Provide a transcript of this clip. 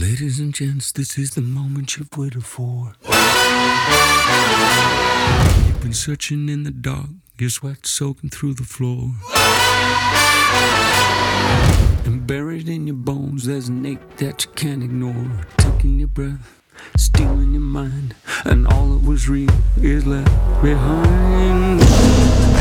Ladies and gents, this is the moment you've waited for. You've been searching in the dark, your sweat soaking through the floor. And buried in your bones, there's an ache that you can't ignore. Taking your breath, stealing your mind, and all that was real is left behind.